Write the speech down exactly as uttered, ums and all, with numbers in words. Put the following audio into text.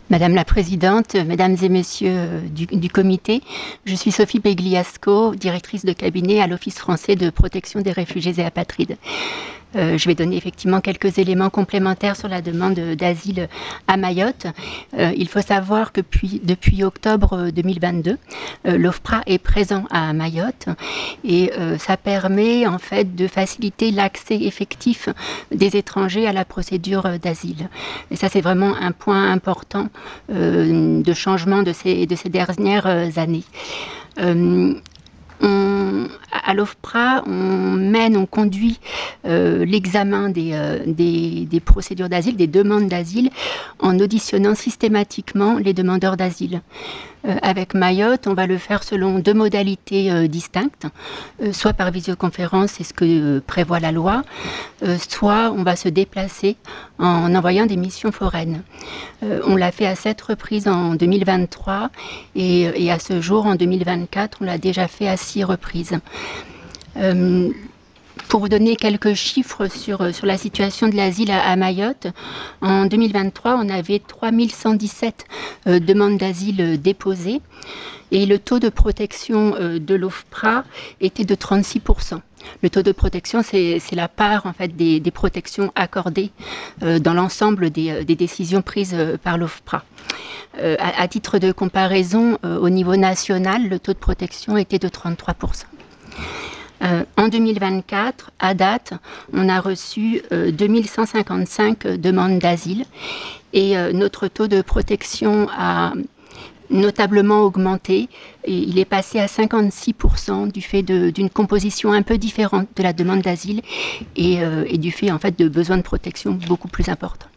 Madame la Présidente, Mesdames et Messieurs du, du comité, je suis Sophie Begliasco, directrice de cabinet à l'Office français de protection des réfugiés et apatrides. Euh, je vais donner effectivement quelques éléments complémentaires sur la demande d'asile à Mayotte. Euh, il faut savoir que puis, depuis octobre deux mille vingt-deux, euh, l'OFPRA est présent à Mayotte et euh, ça permet en fait de faciliter l'accès effectif des étrangers à la procédure d'asile. Et ça, c'est vraiment un point important euh, de changement de ces, de ces dernières années. Euh, On, à l'OFPRA, on mène, on conduit euh, l'examen des, euh, des, des procédures d'asile, des demandes d'asile, en auditionnant systématiquement les demandeurs d'asile. Euh, avec Mayotte, on va le faire selon deux modalités euh, distinctes, euh, soit par visioconférence, c'est ce que euh, prévoit la loi, euh, soit on va se déplacer en envoyant des missions foraines. Euh, on l'a fait à sept reprises en deux mille vingt-trois et, et à ce jour, en deux mille vingt-quatre, on l'a déjà fait à six reprises. Euh, Pour vous donner quelques chiffres sur, sur la situation de l'asile à, à Mayotte, en deux mille vingt-trois, on avait trois mille cent dix-sept euh, demandes d'asile déposées et le taux de protection euh, de l'OFPRA était de trente-six pour cent. Le taux de protection, c'est la part en fait, des, des protections accordées euh, dans l'ensemble des, des décisions prises euh, par l'OFPRA. Euh, à, à titre de comparaison, euh, au niveau national, le taux de protection était de trente-trois pour cent. Euh, en deux mille vingt-quatre, à date, on a reçu euh, deux mille cent cinquante-cinq demandes d'asile et euh, notre taux de protection a notablement augmenté et il est passé à cinquante-six pour cent du fait d'une composition un peu différente de la demande d'asile et, euh, et du fait en fait de besoins de protection beaucoup plus importants.